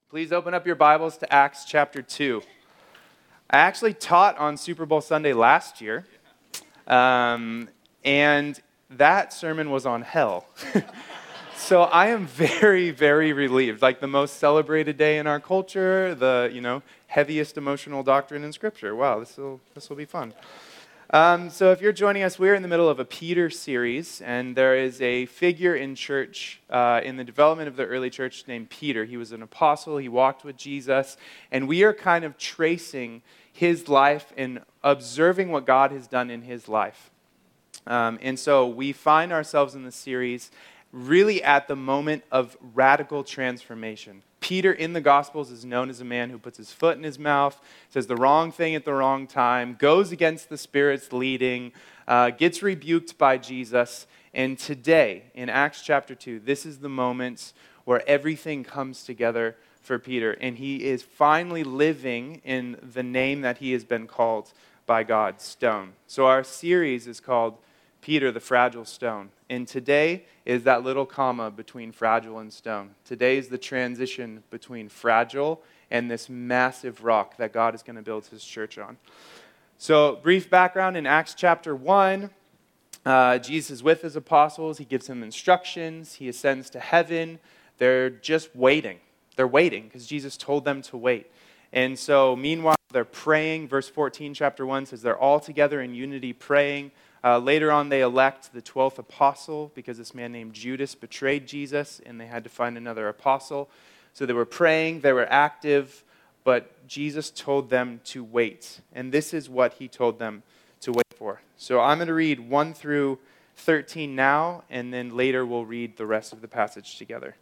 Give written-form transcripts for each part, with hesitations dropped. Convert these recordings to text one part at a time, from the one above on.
Please open up your Bibles to Acts chapter 2. I actually taught on Super Bowl Sunday last year, and that sermon was on hell. So I am very, very relieved. Like the most celebrated day in our culture, the heaviest emotional doctrine in Scripture. Wow, this will be fun. So if you're joining us, we're in the middle of a Peter series, and there is a figure in church, in the development of the early church named Peter. He was an apostle, he walked with Jesus, and we are kind of tracing his life and observing what God has done in his life. And so we find ourselves in the series really at the moment of radical transformation. Peter in the Gospels is known as a man who puts his foot in his mouth, says the wrong thing at the wrong time, goes against the Spirit's leading, gets rebuked by Jesus. And today, in Acts chapter 2, this is the moment where everything comes together for Peter. And he is finally living in the name that he has been called by God, Stone. So our series is called Peter, the Fragile Stone. And today is that little comma between fragile and stone. Today is the transition between fragile and this massive rock that God is going to build his church on. So, brief background, in Acts chapter 1, Jesus is with his apostles. He gives them instructions. He ascends to heaven. They're just waiting. They're waiting because Jesus told them to wait. And so, meanwhile, they're praying. Verse 14, chapter 1 says they're all together in unity praying. Later on, they elect the 12th apostle because this man named Judas betrayed Jesus, and they had to find another apostle. So they were praying, they were active, but Jesus told them to wait. And this is what he told them to wait for. So I'm going to read 1 through 13 now, and then later we'll read the rest of the passage together.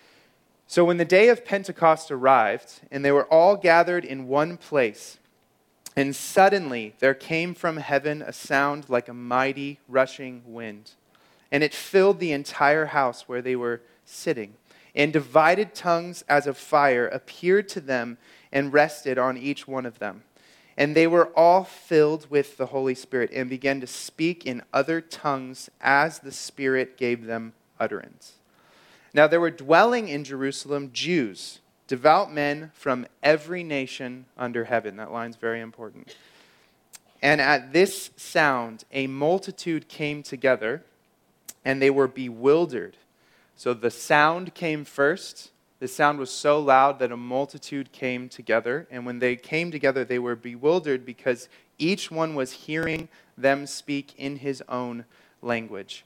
So when the day of Pentecost arrived, and they were all gathered in one place, and suddenly there came from heaven a sound like a mighty rushing wind, and it filled the entire house where they were sitting. And divided tongues as of fire appeared to them and rested on each one of them. And they were all filled with the Holy Spirit and began to speak in other tongues as the Spirit gave them utterance. Now there were dwelling in Jerusalem Jews, devout men from every nation under heaven. That line's very important. And at this sound, a multitude came together, and they were bewildered. So the sound came first. The sound was so loud that a multitude came together. And when they came together, they were bewildered because each one was hearing them speak in his own language.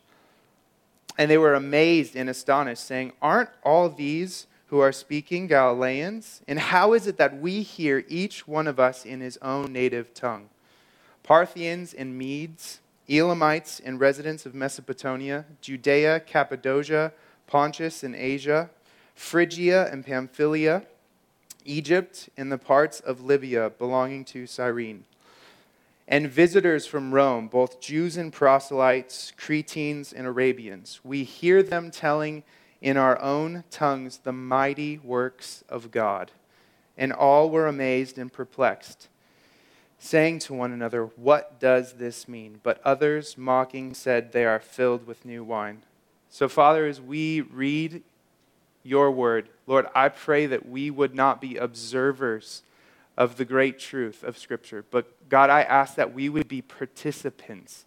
And they were amazed and astonished, saying, "Aren't all these who are speaking Galileans? And how is it that we hear each one of us in his own native tongue? Parthians and Medes, Elamites and residents of Mesopotamia, Judea, Cappadocia, Pontus and Asia, Phrygia and Pamphylia, Egypt, and the parts of Libya belonging to Cyrene, and visitors from Rome, both Jews and proselytes, Cretans and Arabians. We hear them telling in our own tongues the mighty works of God." And all were amazed and perplexed, saying to one another, "What does this mean?" But others, mocking, said, "They are filled with new wine." So, Father, as we read your word, Lord, I pray that we would not be observers of the great truth of Scripture, but God, I ask that we would be participants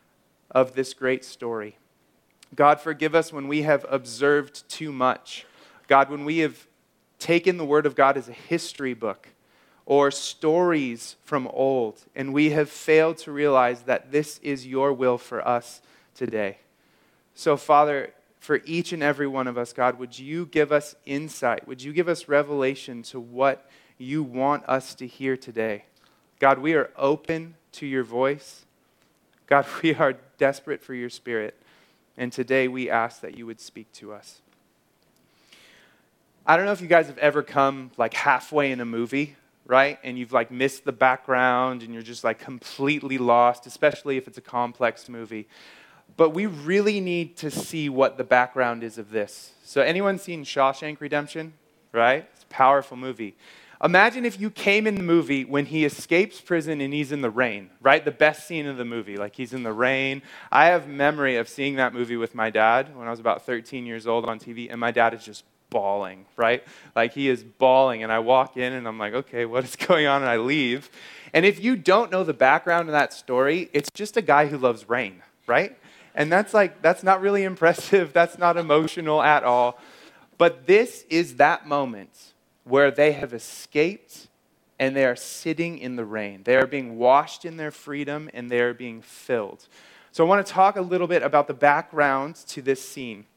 of this great story. God, forgive us when we have observed too much. God, when we have taken the Word of God as a history book or stories from old, and we have failed to realize that this is your will for us today. So, Father, for each and every one of us, God, would you give us insight? Would you give us revelation to what you want us to hear today? God, we are open to your voice. God, we are desperate for your Spirit. And today we ask that you would speak to us. I don't know if you guys have ever come like halfway in a movie, right? And you've like missed the background and you're just like completely lost, especially if it's a complex movie. But we really need to see what the background is of this. So anyone seen Shawshank Redemption? Right? It's a powerful movie. Imagine if you came in the movie when he escapes prison and he's in the rain, right? The best scene of the movie, like he's in the rain. I have memory of seeing that movie with my dad when I was about 13 years old on TV, and my dad is just bawling, right? Like he is bawling, and I walk in and I'm like, okay, what is going on? And I leave. And if you don't know the background of that story, it's just a guy who loves rain, right? And that's not really impressive. That's not emotional at all. But this is that moment where they have escaped and they are sitting in the rain. They are being washed in their freedom and they are being filled. So I want to talk a little bit about the background to this scene.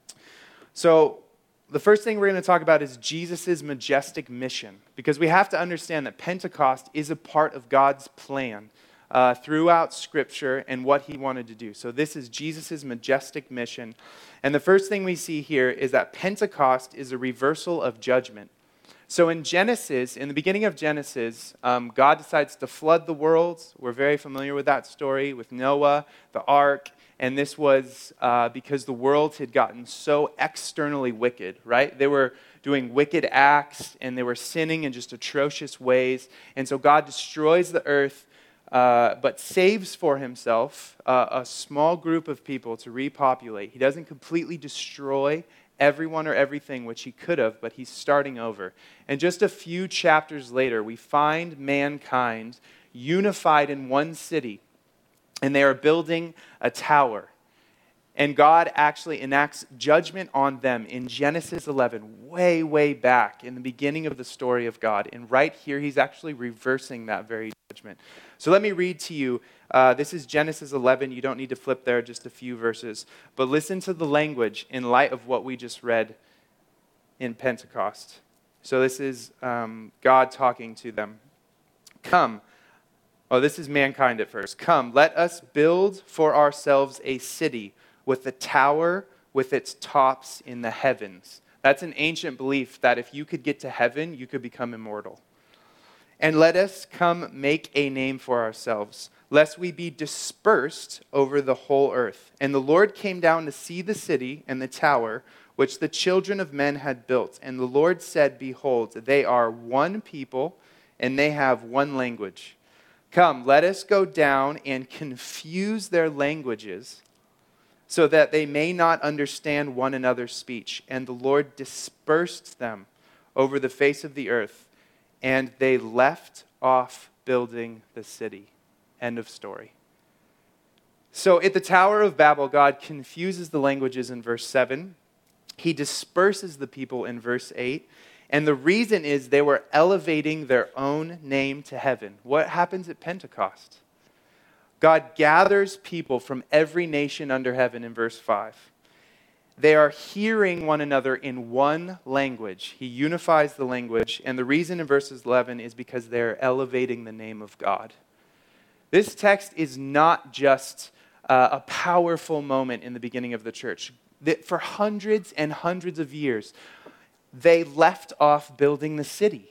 So the first thing we're going to talk about is Jesus' majestic mission, because we have to understand that Pentecost is a part of God's plan throughout Scripture and what he wanted to do. So this is Jesus' majestic mission. And the first thing we see here is that Pentecost is a reversal of judgment. So in Genesis, in the beginning of Genesis, God decides to flood the world. We're very familiar with that story with Noah, the ark. And this was because the world had gotten so externally wicked, right? They were doing wicked acts and they were sinning in just atrocious ways. And so God destroys the earth, but saves for himself a small group of people to repopulate. He doesn't completely destroy everyone or everything, which he could have, but he's starting over. And just a few chapters later, we find mankind unified in one city, and they are building a tower. And God actually enacts judgment on them in Genesis 11, way, way back in the beginning of the story of God. And right here, he's actually reversing that very judgment. So let me read to you. This is Genesis 11. You don't need to flip there, just a few verses. But listen to the language in light of what we just read in Pentecost. So this is God talking to them. Come. Oh, this is mankind at first. Come, let us build for ourselves a city with a tower with its tops in the heavens. That's an ancient belief that if you could get to heaven, you could become immortal. And let us come make a name for ourselves, lest we be dispersed over the whole earth. And the Lord came down to see the city and the tower, which the children of men had built. And the Lord said, behold, they are one people, and they have one language. Come, let us go down and confuse their languages, so that they may not understand one another's speech. And the Lord dispersed them over the face of the earth, and they left off building the city. End of story. So at the Tower of Babel, God confuses the languages in verse 7. He disperses the people in verse 8. And the reason is they were elevating their own name to heaven. What happens at Pentecost? God gathers people from every nation under heaven in verse 5. They are hearing one another in one language. He unifies the language. And the reason in verses 11 is because they're elevating the name of God. This text is not just a powerful moment in the beginning of the church. For hundreds and hundreds of years, they left off building the city.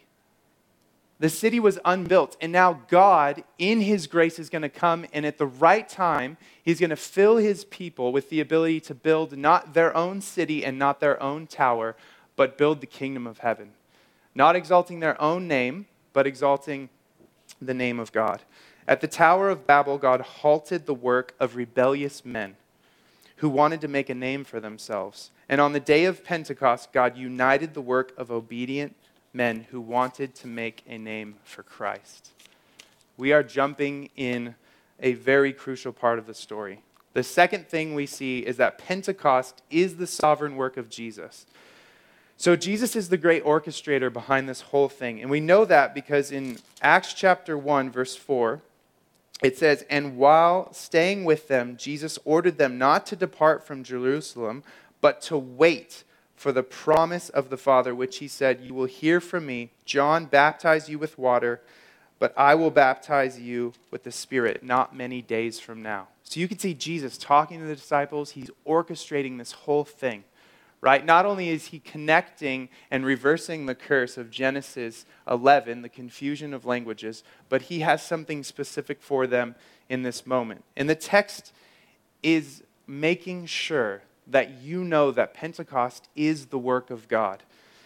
The city was unbuilt, and now God, in his grace, is going to come, and at the right time, he's going to fill his people with the ability to build not their own city and not their own tower, but build the kingdom of heaven. Not exalting their own name, but exalting the name of God. At the Tower of Babel, God halted the work of rebellious men who wanted to make a name for themselves. And on the day of Pentecost, God united the work of obedient men who wanted to make a name for Christ. We are jumping in a very crucial part of the story. The second thing we see is that Pentecost is the sovereign work of Jesus. So Jesus is the great orchestrator behind this whole thing. And we know that because in Acts chapter 1, verse 4, it says, and while staying with them, Jesus ordered them not to depart from Jerusalem, but to wait for the promise of the Father, which he said, you will hear from me. John baptized you with water, but I will baptize you with the Spirit not many days from now. So you can see Jesus talking to the disciples. He's orchestrating this whole thing, right? Not only is he connecting and reversing the curse of Genesis 11, the confusion of languages, but he has something specific for them in this moment. And the text is making sure that you know that Pentecost is the work of God.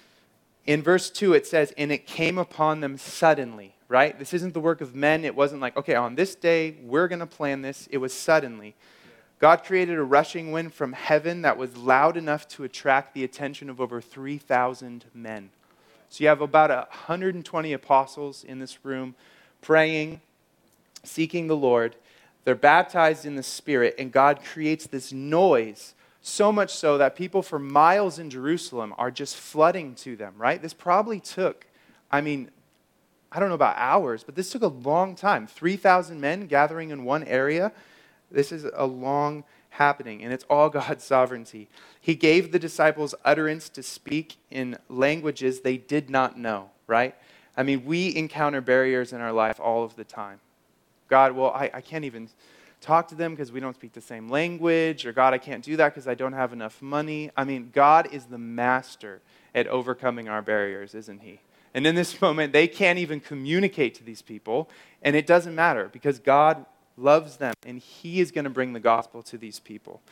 In verse 2, it says, and it came upon them suddenly, right? This isn't the work of men. It wasn't like, okay, on this day, we're going to plan this. It was suddenly. God created a rushing wind from heaven that was loud enough to attract the attention of over 3,000 men. So you have about 120 apostles in this room praying, seeking the Lord. They're baptized in the Spirit, and God creates this noise, so much so that people for miles in Jerusalem are just flooding to them, right? This probably took, I don't know about hours, but this took a long time. 3,000 men gathering in one area. This is a long happening, and it's all God's sovereignty. He gave the disciples utterance to speak in languages they did not know, right? We encounter barriers in our life all of the time. God, well, I can't even talk to them because we don't speak the same language, or God, I can't do that because I don't have enough money. God is the master at overcoming our barriers, isn't he? And in this moment, they can't even communicate to these people, and it doesn't matter because God loves them, and he is going to bring the gospel to these people.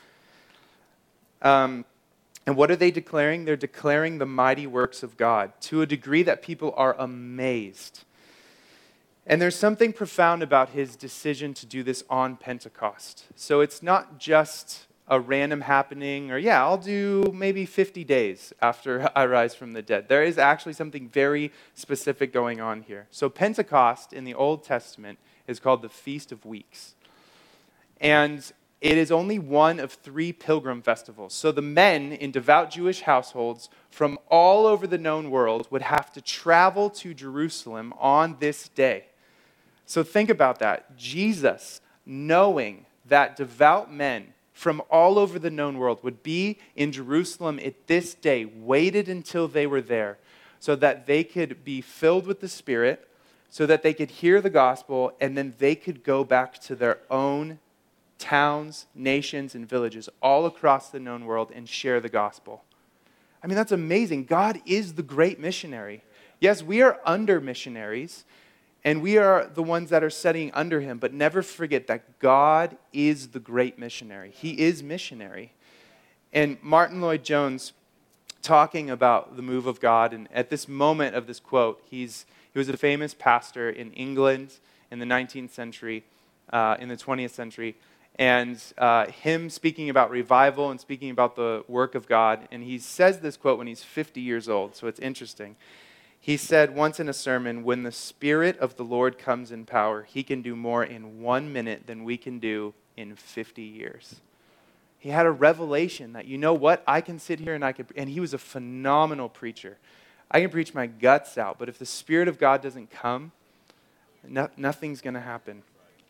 And what are they declaring? They're declaring the mighty works of God to a degree that people are amazed. And there's something profound about his decision to do this on Pentecost. So it's not just a random happening, or I'll do maybe 50 days after I rise from the dead. There is actually something very specific going on here. So Pentecost in the Old Testament is called the Feast of Weeks. And it is only one of 3 pilgrim festivals. So the men in devout Jewish households from all over the known world would have to travel to Jerusalem on this day. So think about that. Jesus, knowing that devout men from all over the known world would be in Jerusalem at this day, waited until they were there so that they could be filled with the Spirit, so that they could hear the gospel, and then they could go back to their own towns, nations, and villages all across the known world and share the gospel. That's amazing. God is the great missionary. Yes, we are under missionaries, and we are the ones that are studying under him, but never forget that God is the great missionary. He is missionary. And Martin Lloyd-Jones, talking about the move of God, and at this moment of this quote, he was a famous pastor in England in the 19th century, in the 20th century, and him speaking about revival and speaking about the work of God. And he says this quote when he's 50 years old, so it's interesting. He said once in a sermon, when the Spirit of the Lord comes in power, he can do more in 1 minute than we can do in 50 years. He had a revelation that, I can sit here and he was a phenomenal preacher. I can preach my guts out, but if the Spirit of God doesn't come, nothing's going to happen.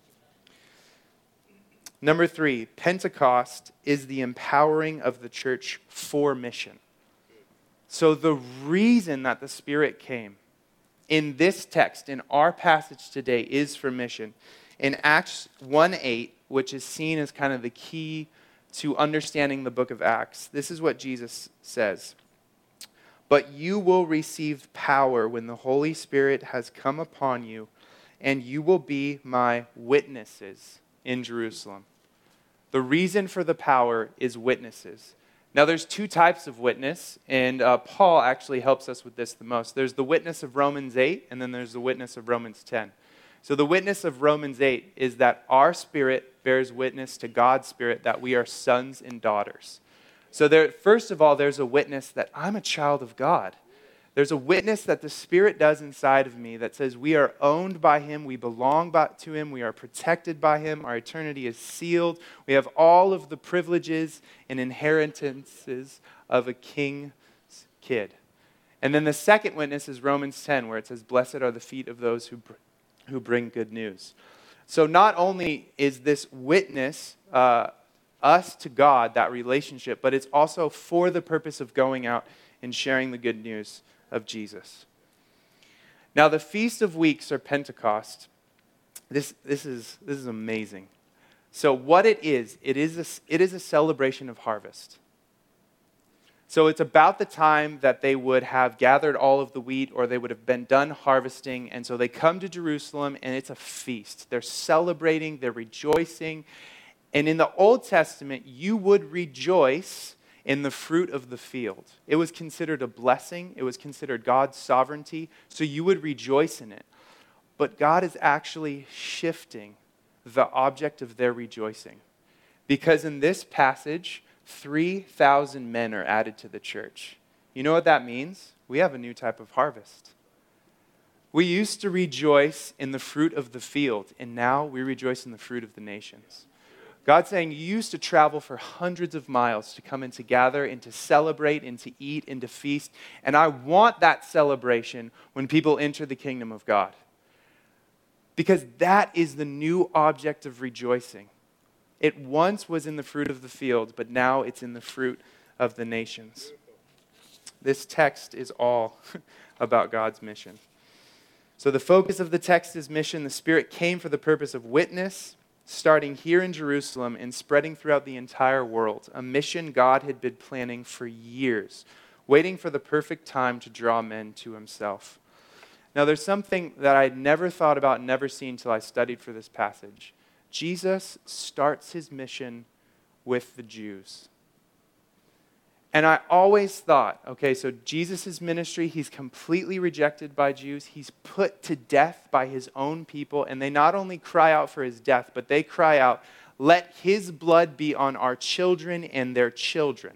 Number 3, Pentecost is the empowering of the church for mission. So the reason that the Spirit came in this text, in our passage today, is for mission. In Acts 1:8, which is seen as kind of the key to understanding the book of Acts, this is what Jesus says. But you will receive power when the Holy Spirit has come upon you, and you will be my witnesses in Jerusalem. The reason for the power is witnesses. Now, there's 2 types of witness, and Paul actually helps us with this the most. There's the witness of Romans 8, and then there's the witness of Romans 10. So the witness of Romans 8 is that our spirit bears witness to God's Spirit that we are sons and daughters. So first of all, there's a witness that I'm a child of God. There's a witness that the Spirit does inside of me that says we are owned by him, we belong to him, we are protected by him, our eternity is sealed. We have all of the privileges and inheritances of a king's kid. And then the second witness is Romans 10, where it says, blessed are the feet of those who bring good news. So not only is this witness us to God, that relationship, but it's also for the purpose of going out and sharing the good news of Jesus. Now, the Feast of Weeks, or Pentecost, this is amazing. So what it is a celebration of harvest. So it's about the time that they would have gathered all of the wheat, or they would have been done harvesting, and so they come to Jerusalem, and it's a feast. They're celebrating, they're rejoicing, and in the Old Testament, you would rejoice in the fruit of the field. It was considered a blessing. It was considered God's sovereignty, so you would rejoice in it. But God is actually shifting the object of their rejoicing. Because in this passage, 3,000 men are added to the church. You know what that means? We have a new type of harvest. We used to rejoice in the fruit of the field, and now we rejoice in the fruit of the nations. God's saying, you used to travel for hundreds of miles to come and to gather and to celebrate and to eat and to feast, and I want that celebration when people enter the kingdom of God. Because that is the new object of rejoicing. It once was in the fruit of the field, but now it's in the fruit of the nations. This text is all about God's mission. So the focus of the text is mission. The Spirit came for the purpose of witness, starting here in Jerusalem and spreading throughout the entire world. A mission God had been planning for years, waiting for the perfect time to draw men to himself. Now there's something that I'd never thought about, never seen until I studied for this passage. Jesus starts his mission with the Jews. And I always thought, okay, so Jesus' ministry, he's completely rejected by Jews. He's put to death by his own people. And they not only cry out for his death, but they cry out, let his blood be on our children and their children.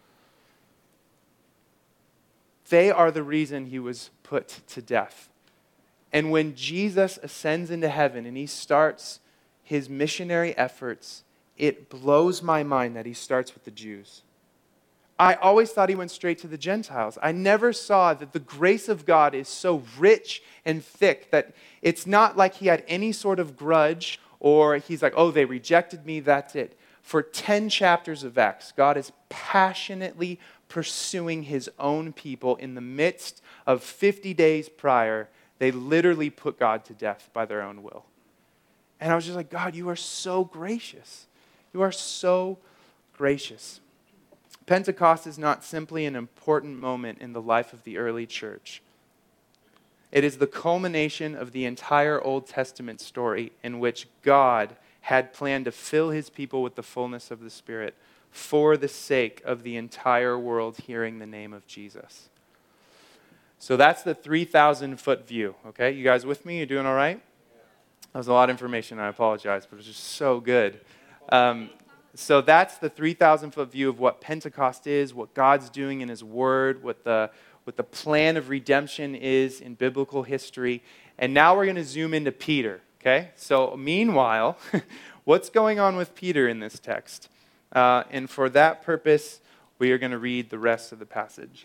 They are the reason he was put to death. And when Jesus ascends into heaven and he starts his missionary efforts, it blows my mind that he starts with the Jews. I always thought he went straight to the Gentiles. I never saw that the grace of God is so rich and thick that it's not like he had any sort of grudge or he's like, oh, they rejected me, that's it. For 10 chapters of Acts, God is passionately pursuing his own people in the midst of 50 days prior. They literally put God to death by their own will. And I was just like, God, you are so gracious. You are so gracious. Pentecost is not simply an important moment in the life of the early church. It is the culmination of the entire Old Testament story in which God had planned to fill his people with the fullness of the Spirit for the sake of the entire world hearing the name of Jesus. So that's the 3,000-foot view, okay? You guys with me? You doing all right? That was a lot of information, I apologize, but it was just so good. So that's the 3,000-foot view of what Pentecost is, what God's doing in his word, what the plan of redemption is in biblical history. And now we're going to zoom into Peter, okay? So meanwhile, what's going on with Peter in this text? And for that purpose, we are going to read the rest of the passage.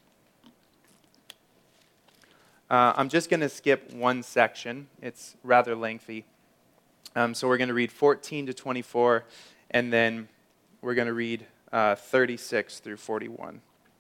I'm just going to skip one section. It's rather lengthy. So we're going to read 14 to 24, and then we're going to read 36 through 41.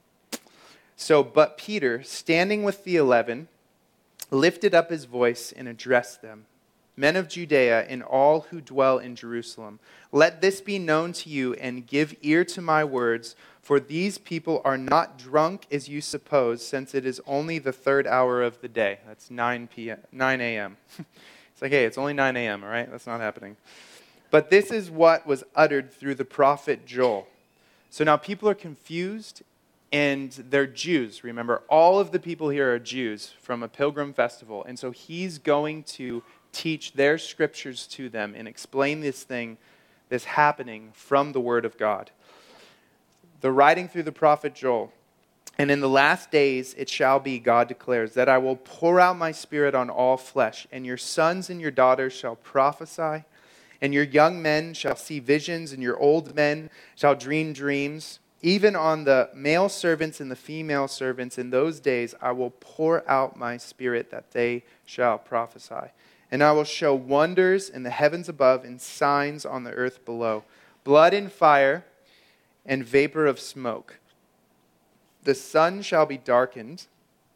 So, but Peter, standing with the 11, lifted up his voice and addressed them. Men of Judea and all who dwell in Jerusalem, let this be known to you and give ear to my words, for these people are not drunk as you suppose, since it is only the third hour of the day. That's 9 a.m. It's like, hey, it's only 9 a.m., all right? That's not happening. But this is what was uttered through the prophet Joel. So now people are confused, and they're Jews. Remember, all of the people here are Jews from a pilgrim festival. And so he's going to teach their scriptures to them and explain this happening from the Word of God. The writing through the prophet Joel. And in the last days it shall be, God declares, that I will pour out my Spirit on all flesh, and your sons and your daughters shall prophesy, and your young men shall see visions, and your old men shall dream dreams. Even on the male servants and the female servants in those days I will pour out my Spirit, that they shall prophesy. And I will show wonders in the heavens above and signs on the earth below, blood and fire and vapor of smoke. The sun shall be darkened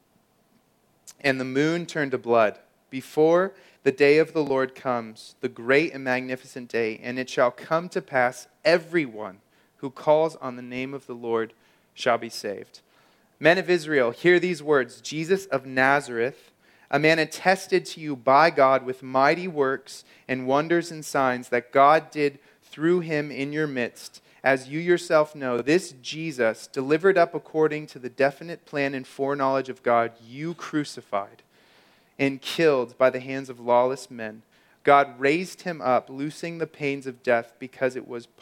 and the moon turned to blood before the day of the Lord comes, the great and magnificent day. And it shall come to pass, everyone who calls on the name of the Lord shall be saved. Men of Israel, hear these words. Jesus of Nazareth, a man attested to you by God with mighty works and wonders and signs that God did through him in your midst. As you yourself know, this Jesus, delivered up according to the definite plan and foreknowledge of God, you crucified and killed by the hands of lawless men. God raised him up, loosing the pains of death, because it was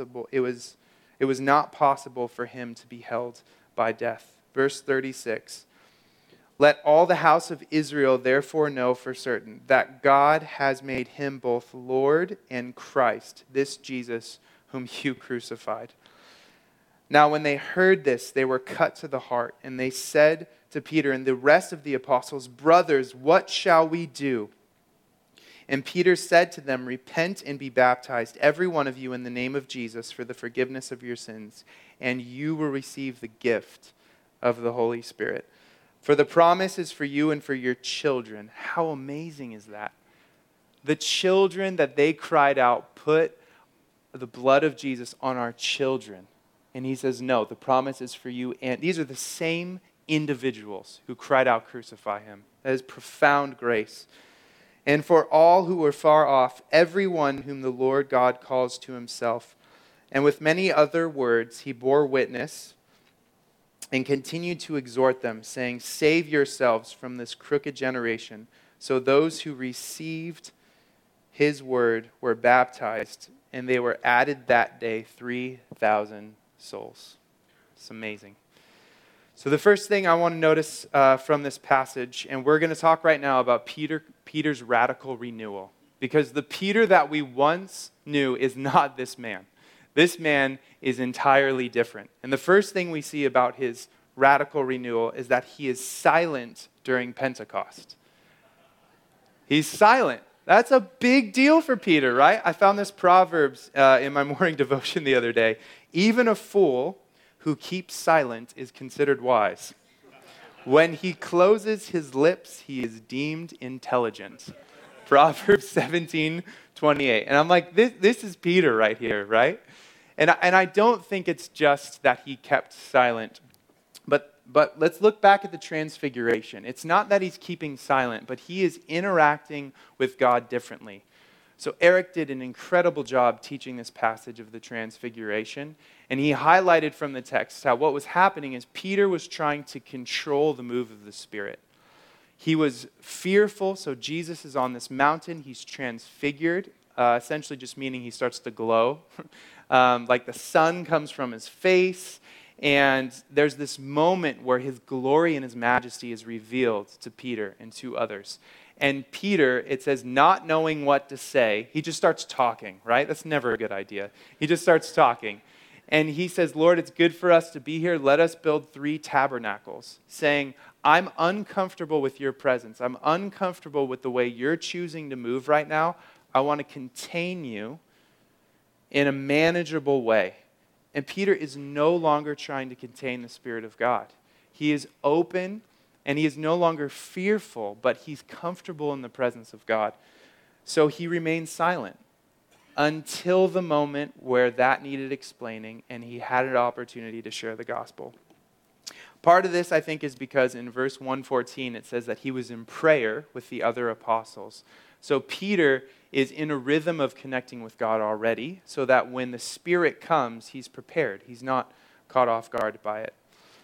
not possible for him to be held by death. Verse 36. Let all the house of Israel therefore know for certain that God has made him both Lord and Christ, this Jesus whom you crucified. Now when they heard this, they were cut to the heart, and they said to Peter and the rest of the apostles, Brothers, what shall we do? And Peter said to them, Repent and be baptized, every one of you, in the name of Jesus for the forgiveness of your sins, and you will receive the gift of the Holy Spirit. For the promise is for you and for your children. How amazing is that? The children that they cried out, put the blood of Jesus on our children. And he says, no, the promise is for you. And these are the same individuals who cried out, crucify him. That is profound grace. And for all who were far off, everyone whom the Lord God calls to himself. And with many other words, he bore witness and continued to exhort them, saying, Save yourselves from this crooked generation. So those who received his word were baptized, and they were added that day 3,000 souls. It's amazing. So the first thing I want to notice from this passage, and we're going to talk right now about Peter's radical renewal, because the Peter that we once knew is not this man. This man is entirely different. And the first thing we see about his radical renewal is that he is silent during Pentecost. He's silent. That's a big deal for Peter, right? I found this Proverbs in my morning devotion the other day. Even a fool who keeps silent is considered wise. When he closes his lips, he is deemed intelligent. Proverbs 17:28. And I'm like, this is Peter right here, right? And I don't think it's just that he kept silent. But let's look back at the transfiguration. It's not that he's keeping silent, but he is interacting with God differently. So Eric did an incredible job teaching this passage of the transfiguration. And he highlighted from the text how what was happening is Peter was trying to control the move of the Spirit. He was fearful, so Jesus is on this mountain. He's transfigured, essentially just meaning he starts to glow. Like the sun comes from his face. And there's this moment where his glory and his majesty is revealed to Peter and to others. And Peter, it says, not knowing what to say, he just starts talking, right? That's never a good idea. He just starts talking. And he says, Lord, it's good for us to be here. Let us build 3 tabernacles, saying, I'm uncomfortable with your presence. I'm uncomfortable with the way you're choosing to move right now. I want to contain you in a manageable way. And Peter is no longer trying to contain the Spirit of God. He is open and he is no longer fearful, but he's comfortable in the presence of God. So he remains silent until the moment where that needed explaining and he had an opportunity to share the gospel. Part of this, I think, is because in verse 114 it says that he was in prayer with the other apostles. So Peter is in a rhythm of connecting with God already, so that when the Spirit comes, he's prepared. He's not caught off guard by it.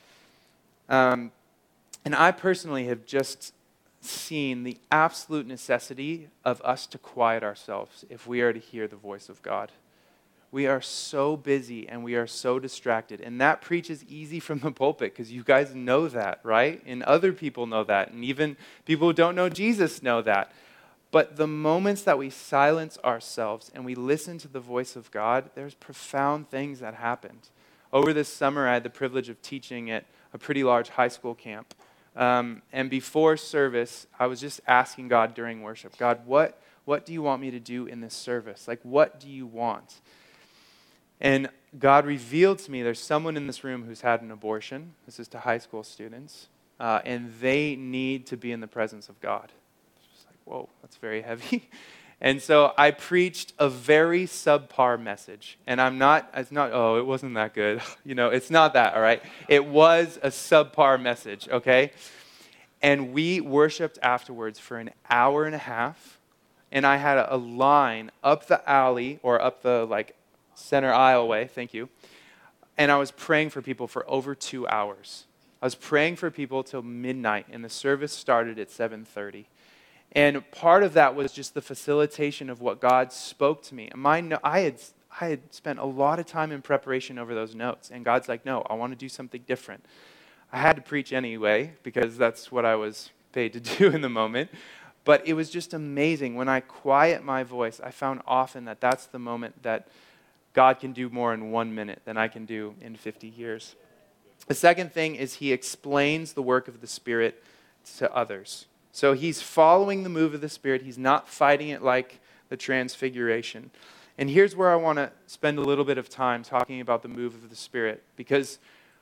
And I personally have just seen the absolute necessity of us to quiet ourselves if we are to hear the voice of God. We are so busy and we are so distracted. And that preaches easy from the pulpit because you guys know that, right? And other people know that. And even people who don't know Jesus know that. But the moments that we silence ourselves and we listen to the voice of God, there's profound things that happened. Over this summer, I had the privilege of teaching at a pretty large high school camp. And before service, I was just asking God during worship, God, what do you want me to do in this service? Like, what do you want? And God revealed to me there's someone in this room who's had an abortion. This is to high school students. And they need to be in the presence of God. Whoa, that's very heavy. And so I preached a very subpar message. And it wasn't that good. It's not that, all right? It was a subpar message, okay? And we worshiped afterwards for an hour and a half. And I had a line up the alley, or up the, center aisleway, thank you. And I was praying for people for over 2 hours. I was praying for people till midnight, and the service started at 7:30. And part of that was just the facilitation of what God spoke to me. I had spent a lot of time in preparation over those notes. And God's like, no, I want to do something different. I had to preach anyway, because that's what I was paid to do in the moment. But it was just amazing. When I quiet my voice, I found often that that's the moment that God can do more in 1 minute than I can do in 50 years. The second thing is he explains the work of the Spirit to others. So he's following the move of the Spirit. He's not fighting it like the Transfiguration. And here's where I want to spend a little bit of time talking about the move of the Spirit. Because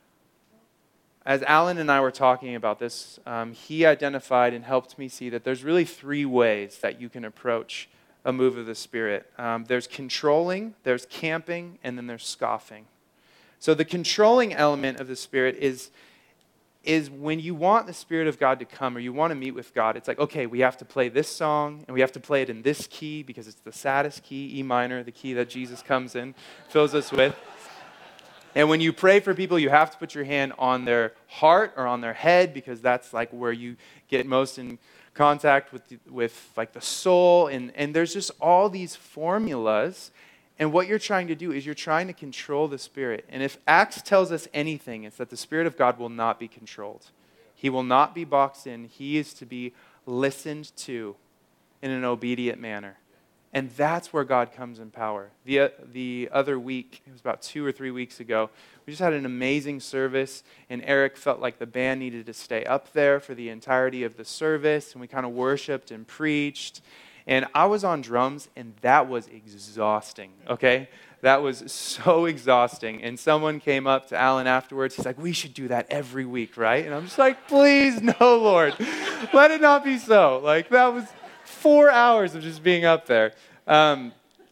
as Alan and I were talking about this, he identified and helped me see that there's really 3 ways that you can approach a move of the Spirit. There's controlling, there's camping, and then there's scoffing. So the controlling element of the Spirit is when you want the Spirit of God to come, or you want to meet with God, it's like, okay, we have to play this song, and we have to play it in this key because it's the saddest key, E minor, the key that Jesus comes in, fills us with. And when you pray for people, you have to put your hand on their heart or on their head, because that's like where you get most in contact with like the soul. And there's just all these formulas. And what you're trying to do is you're trying to control the Spirit. And if Acts tells us anything, it's that the Spirit of God will not be controlled. He will not be boxed in. He is to be listened to in an obedient manner. And that's where God comes in power. The other week, it was about 2 or 3 weeks ago, we just had an amazing service, and Eric felt like the band needed to stay up there for the entirety of the service, and we kind of worshiped and preached. And I was on drums, and that was exhausting, okay? That was so exhausting. And someone came up to Alan afterwards. He's like, we should do that every week, right? And I'm just like, please, no, Lord. Let it not be so. Like, that was 4 hours of just being up there. And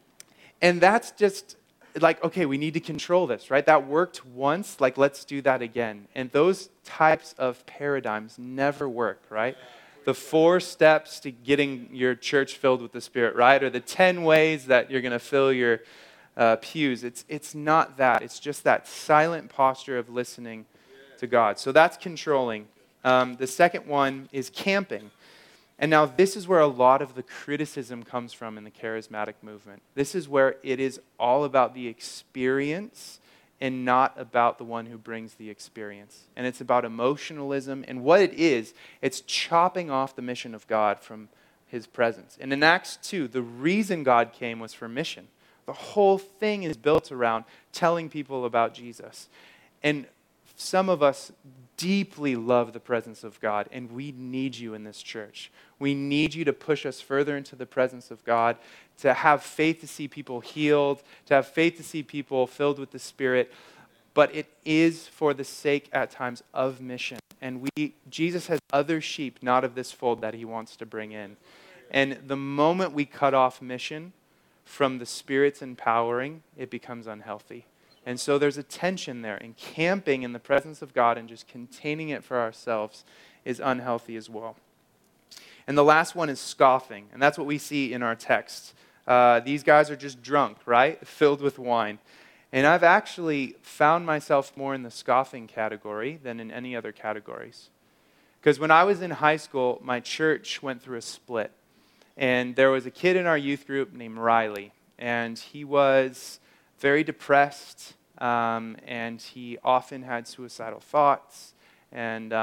that's just like, okay, we need to control this, right? That worked once, like, let's do that again. And those types of paradigms never work, right? The 4 steps to getting your church filled with the Spirit, right? Or the 10 ways that you're going to fill your pews. It's not that. It's just that silent posture of listening to God. So that's controlling. The second one is camping. And now this is where a lot of the criticism comes from in the charismatic movement. This is where it is all about the experience and not about the one who brings the experience. And it's about emotionalism. And what it is, it's chopping off the mission of God from his presence. And in Acts 2, the reason God came was for mission. The whole thing is built around telling people about Jesus. And some of us deeply love the presence of God, and we need you in this church. We need you to push us further into the presence of God, to have faith to see people healed, to have faith to see people filled with the Spirit. But it is for the sake, at times, of mission. And Jesus has other sheep, not of this fold, that he wants to bring in. And the moment we cut off mission from the Spirit's empowering, it becomes unhealthy. And so there's a tension there. And camping in the presence of God and just containing it for ourselves is unhealthy as well. And the last one is scoffing. And that's what we see in our text. These guys are just drunk, right? Filled with wine. And I've actually found myself more in the scoffing category than in any other categories. Because when I was in high school, my church went through a split. And there was a kid in our youth group named Riley. And he was very depressed, and he often had suicidal thoughts. And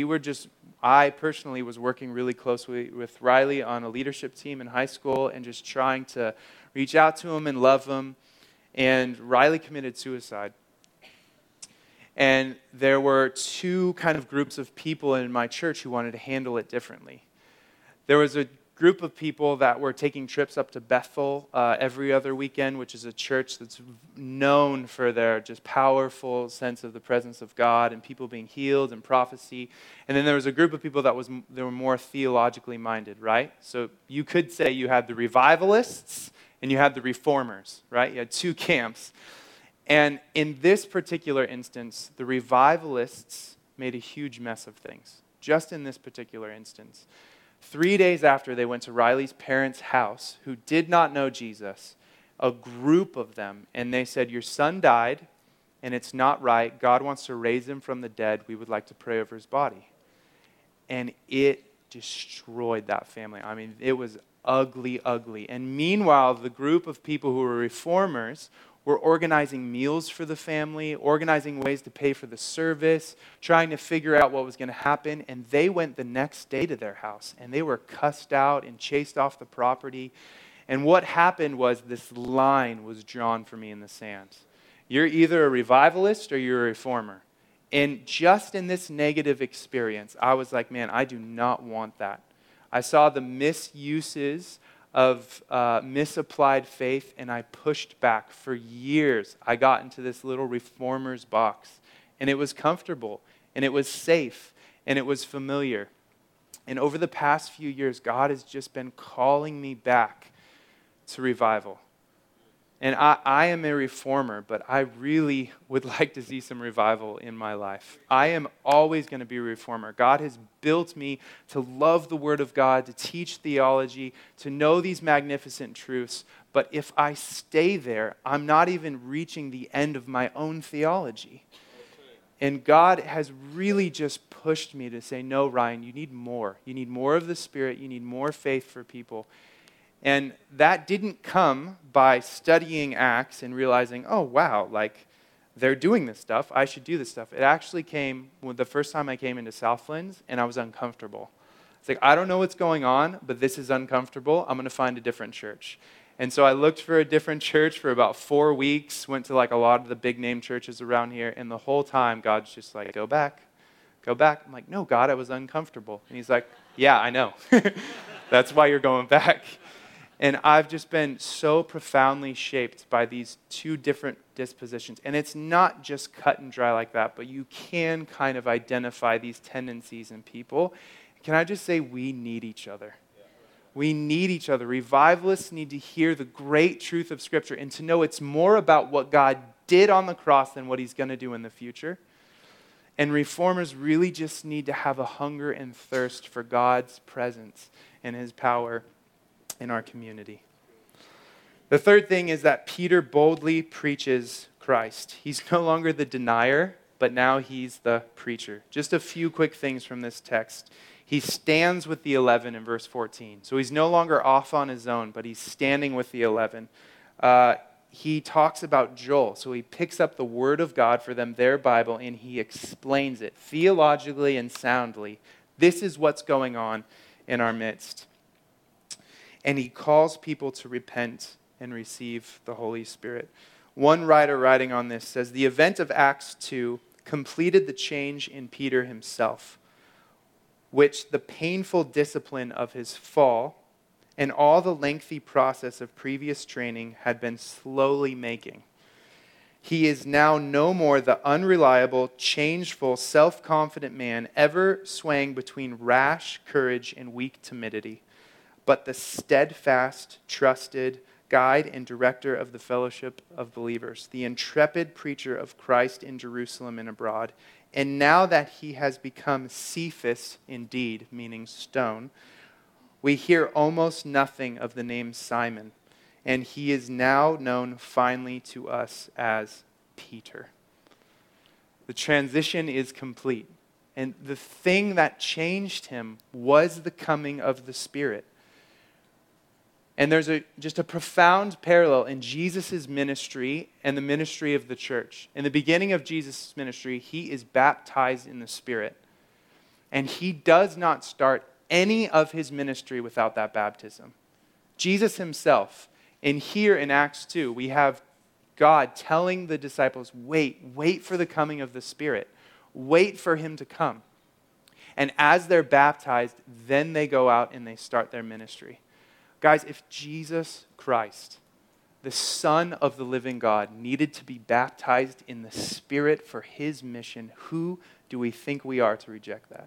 I personally was working really closely with Riley on a leadership team in high school and just trying to reach out to him and love him. And Riley committed suicide. And there were 2 kind of groups of people in my church who wanted to handle it differently. There was a group of people that were taking trips up to Bethel every other weekend, which is a church that's known for their just powerful sense of the presence of God and people being healed and prophecy. And then there was a group of people they were more theologically minded, right? So you could say you had the revivalists and you had the reformers, right? You had 2 camps. And in this particular instance, the revivalists made a huge mess of things, just in this particular instance. 3 days after they went to Riley's parents' house, who did not know Jesus, a group of them, and they said, your son died, and it's not right. God wants to raise him from the dead. We would like to pray over his body. And it destroyed that family. I mean, it was ugly, ugly. And meanwhile, the group of people who were reformers were organizing meals for the family, organizing ways to pay for the service, trying to figure out what was going to happen. And they went the next day to their house, and they were cussed out and chased off the property. And what happened was this line was drawn for me in the sand. You're either a revivalist or you're a reformer. And just in this negative experience, I was like, man, I do not want that. I saw the misuses of misapplied faith, and I pushed back. For years, I got into this little reformer's box, and it was comfortable, and it was safe, and it was familiar. And over the past few years, God has just been calling me back to revival. And I am a reformer, but I really would like to see some revival in my life. I am always going to be a reformer. God has built me to love the Word of God, to teach theology, to know these magnificent truths. But if I stay there, I'm not even reaching the end of my own theology. And God has really just pushed me to say, no, Ryan, you need more. You need more of the Spirit. You need more faith for people. And that didn't come by studying Acts and realizing, oh, wow, like they're doing this stuff. I should do this stuff. It actually came when the first time I came into Southlands and I was uncomfortable. It's like, I don't know what's going on, but this is uncomfortable. I'm going to find a different church. And so I looked for a different church for about 4 weeks, went to like a lot of the big name churches around here. And the whole time, God's just like, go back. I'm like, no, God, I was uncomfortable. And he's like, yeah, I know. That's why you're going back. And I've just been so profoundly shaped by these two different dispositions. And it's not just cut and dry like that, but you can kind of identify these tendencies in people. Can I just say we need each other? We need each other. Revivalists need to hear the great truth of Scripture and to know it's more about what God did on the cross than what he's going to do in the future. And reformers really just need to have a hunger and thirst for God's presence and his power in our community. The third thing is that Peter boldly preaches Christ. He's no longer the denier, but now he's the preacher. Just a few quick things from this text. He stands with the 11 in verse 14. So he's no longer off on his own, but he's standing with the 11. He talks about Joel. So he picks up the word of God for them, their Bible, and he explains it theologically and soundly. This is what's going on in our midst. And he calls people to repent and receive the Holy Spirit. One writer writing on this says, the event of Acts 2 completed the change in Peter himself, which the painful discipline of his fall and all the lengthy process of previous training had been slowly making. He is now no more the unreliable, changeful, self-confident man ever swaying between rash courage and weak timidity, but the steadfast, trusted guide and director of the fellowship of believers, the intrepid preacher of Christ in Jerusalem and abroad. And now that he has become Cephas indeed, meaning stone, we hear almost nothing of the name Simon, and he is now known finally to us as Peter. The transition is complete, and the thing that changed him was the coming of the Spirit. And there's just a profound parallel in Jesus' ministry and the ministry of the church. In the beginning of Jesus' ministry, he is baptized in the Spirit. And he does not start any of his ministry without that baptism. Jesus himself, and here in Acts 2, we have God telling the disciples, wait for the coming of the Spirit. Wait for him to come. And as they're baptized, then they go out and they start their ministry. Guys, if Jesus Christ, the Son of the living God, needed to be baptized in the Spirit for his mission, who do we think we are to reject that?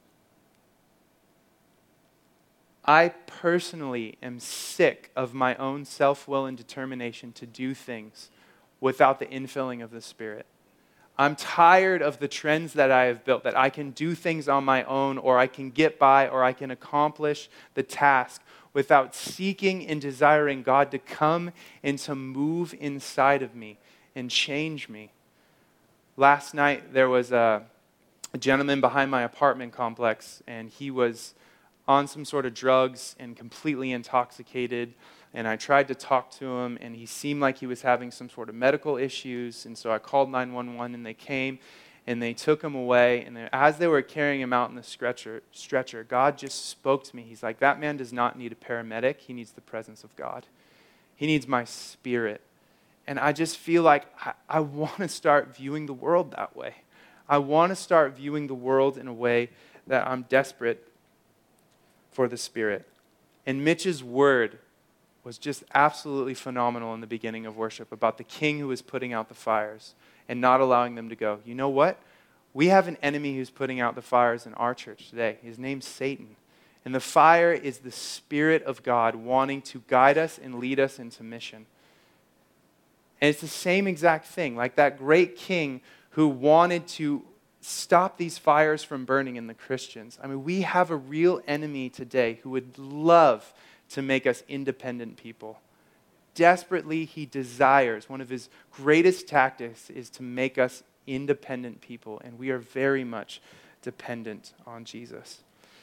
I personally am sick of my own self-will and determination to do things without the infilling of the Spirit. I'm tired of the trends that I have built, that I can do things on my own, or I can get by, or I can accomplish the task without seeking and desiring God to come and to move inside of me and change me. Last night, there was a gentleman behind my apartment complex, and he was on some sort of drugs and completely intoxicated. And I tried to talk to him, and he seemed like he was having some sort of medical issues. And so I called 911, and they came, and they took him away. And as they were carrying him out in the stretcher, God just spoke to me. He's like, that man does not need a paramedic. He needs the presence of God. He needs my spirit. And I just feel like I want to start viewing the world that way. I want to start viewing the world in a way that I'm desperate for the Spirit. And Mitch's word was just absolutely phenomenal in the beginning of worship about the king who was putting out the fires and not allowing them to go. You know what? We have an enemy who's putting out the fires in our church today. His name's Satan. And the fire is the Spirit of God wanting to guide us and lead us into mission. And it's the same exact thing, like that great king who wanted to stop these fires from burning in the Christians. I mean, we have a real enemy today who would love to make us independent people. Desperately, he desires, one of his greatest tactics is to make us independent people, and we are very much dependent on Jesus.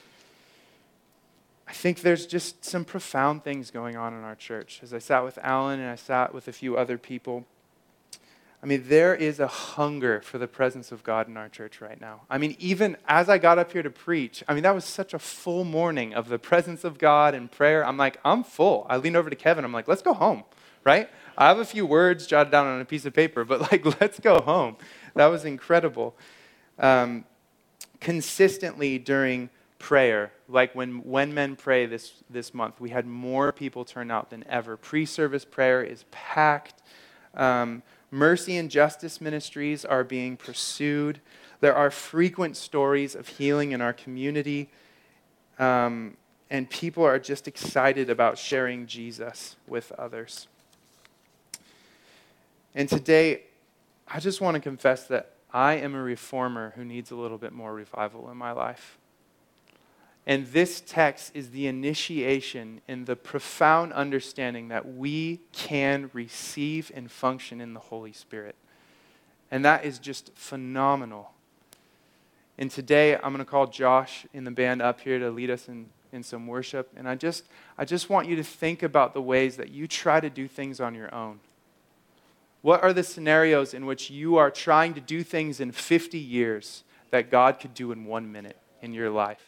I think there's just some profound things going on in our church. As I sat with Alan and I sat with a few other people, I mean, there is a hunger for the presence of God in our church right now. I mean, even as I got up here to preach, I mean, that was such a full morning of the presence of God and prayer. I'm like, I'm full. I leaned over to Kevin. I'm like, let's go home, right? I have a few words jotted down on a piece of paper, but like, let's go home. That was incredible. Consistently during prayer, like when men pray this month, we had more people turn out than ever. Pre-service prayer is packed. Mercy and justice ministries are being pursued. There are frequent stories of healing in our community. And people are just excited about sharing Jesus with others. And today, I just want to confess that I am a reformer who needs a little bit more revival in my life. And this text is the initiation in the profound understanding that we can receive and function in the Holy Spirit. And that is just phenomenal. And today, I'm going to call Josh in the band up here to lead us in some worship. And I just want you to think about the ways that you try to do things on your own. What are the scenarios in which you are trying to do things in 50 years that God could do in 1 minute in your life?